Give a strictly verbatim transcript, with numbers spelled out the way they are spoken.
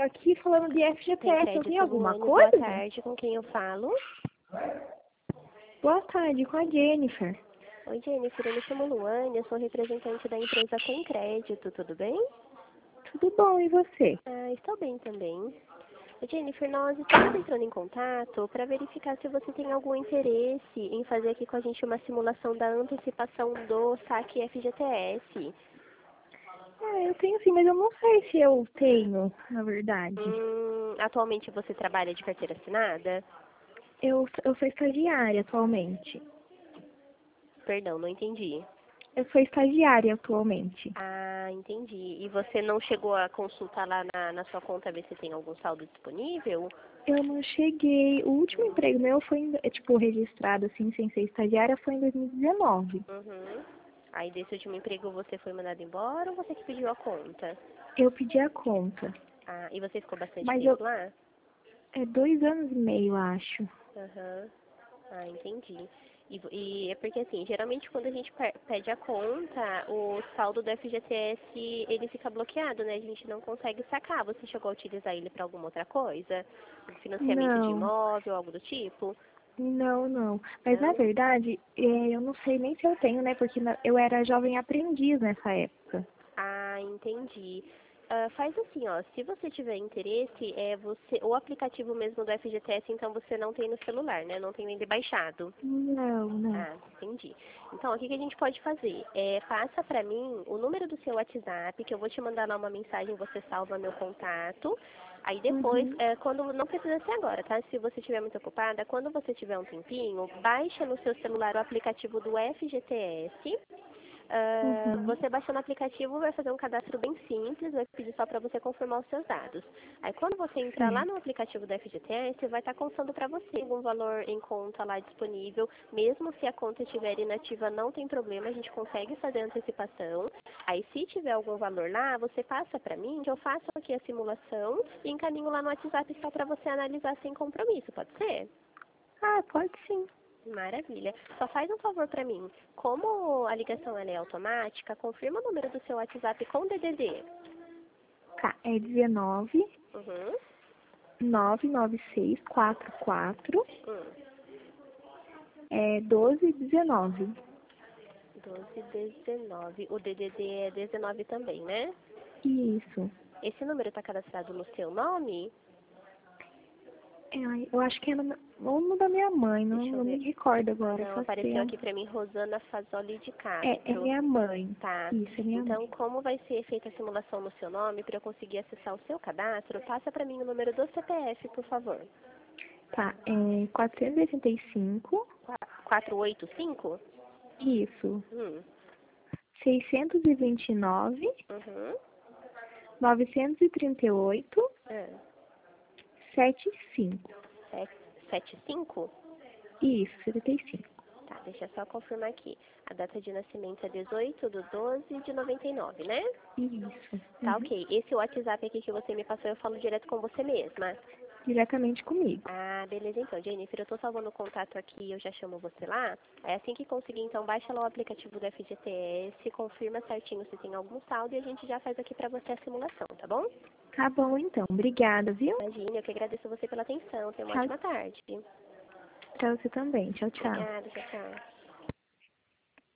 aqui falando de F G T Tem S. Eu crédito tenho alguma Luane, coisa? boa tarde, com quem eu falo? Boa tarde, com a Jennifer. Oi, Jennifer, eu me chamo Luane, eu sou representante da empresa Tem Crédito, tudo bem? Tudo bom, e você? Ah, estou bem também. Ô, Jennifer, nós estamos entrando em contato para verificar se você tem algum interesse em fazer aqui com a gente uma simulação da antecipação do saque F G T S. Ah, eu tenho sim, mas eu não sei se eu tenho, na verdade. Hum, atualmente você trabalha de carteira assinada? Eu, eu sou estagiária atualmente. Perdão, não entendi. Eu sou estagiária atualmente. Ah, entendi. E você não chegou a consultar lá na, na sua conta ver se tem algum saldo disponível? Eu não cheguei. O último emprego meu foi, em- é, tipo, registrado assim, sem ser estagiária, foi em dois mil e dezenove. Uhum. Aí desse último emprego você foi mandado embora ou você que pediu a conta? Eu pedi a conta. Ah, e você ficou bastante Mas eu. tempo lá? É dois anos e meio, acho. Aham. Ah, entendi. E, vo- e é porque assim, geralmente quando a gente pe- pede a conta, o saldo do F G T S ele fica bloqueado, né? A gente não consegue sacar. Você chegou a utilizar ele para alguma outra coisa? Financiamento de Não, imóvel, algo do tipo? não, não. Mas na Não? verdade, é, eu não sei nem se eu tenho, né? Porque na- eu era jovem aprendiz nessa época. Ah, entendi. Ah, faz assim, ó, se você tiver interesse, é você, o aplicativo mesmo do F G T S, então você não tem no celular, né? Não tem ainda baixado. Não, não. Ah, entendi. Então, o que que a gente pode fazer? É, passa para mim o número do seu WhatsApp, que eu vou te mandar lá uma mensagem, você salva meu contato. Aí depois, Uhum. é, quando não precisa ser agora, tá? Se você estiver muito ocupada, quando você tiver um tempinho, baixa no seu celular o aplicativo do F G T S. Ah, Uhum. você baixando o aplicativo vai fazer um cadastro bem simples, vai pedir só para você confirmar os seus dados. Aí quando você entrar lá no Certo. aplicativo da F G T S, vai estar constando para você algum valor em conta lá disponível. Mesmo se a conta estiver inativa, não tem problema, a gente consegue fazer a antecipação. Aí se tiver algum valor lá, você passa para mim, que eu faço aqui a simulação e encaminho lá no WhatsApp só para você analisar sem compromisso, pode ser? Ah, pode sim. Maravilha. Só faz um favor para mim. Como a ligação ela é automática, confirma o número do seu WhatsApp com D D D. Tá, é dezenove, Uhum. nove nove seis quatro quatro, Hum. é doze dezenove. doze dezenove. O D D D é dezenove também, né? Isso. Esse número está cadastrado no seu nome? É, ai, eu acho que é no, meu- ou no da minha mãe, não, Deixa eu não me ver. recordo agora, Não, faz apareceu aqui tempo. para mim Rosana Fazoli de É, é Castro. minha mãe. Tá. Isso, é minha Então, mãe. como vai ser feita a simulação no seu nome, para eu conseguir acessar o seu cadastro, passa para mim o número do C P F, por favor. Tá, é quatrocentos e oitenta e cinco. quatrocentos e oitenta e cinco? Isso. Hum. seiscentos e vinte e nove, Uhum. novecentos e trinta e oito, É. setenta e cinco. Sete cinco. Isso, setenta e cinco. Tá, deixa eu só confirmar aqui. A data de nascimento é dezoito de doze de noventa e nove, né? Isso. Tá, Uhum. ok. Esse WhatsApp aqui que você me passou, eu falo direto com você mesma. Diretamente comigo. Ah, beleza então, Jennifer, eu tô salvando o contato aqui, eu já chamo você lá. É assim que conseguir, então, baixa lá o aplicativo do F G T S, confirma certinho se tem algum saldo e a gente já faz aqui pra você a simulação, tá bom? Tá bom, então. Obrigada, viu? Imagine, eu que agradeço você pela atenção. Tenha uma Tchau. ótima tarde. Pra você também. Tchau, tchau. Obrigada, tchau, tchau.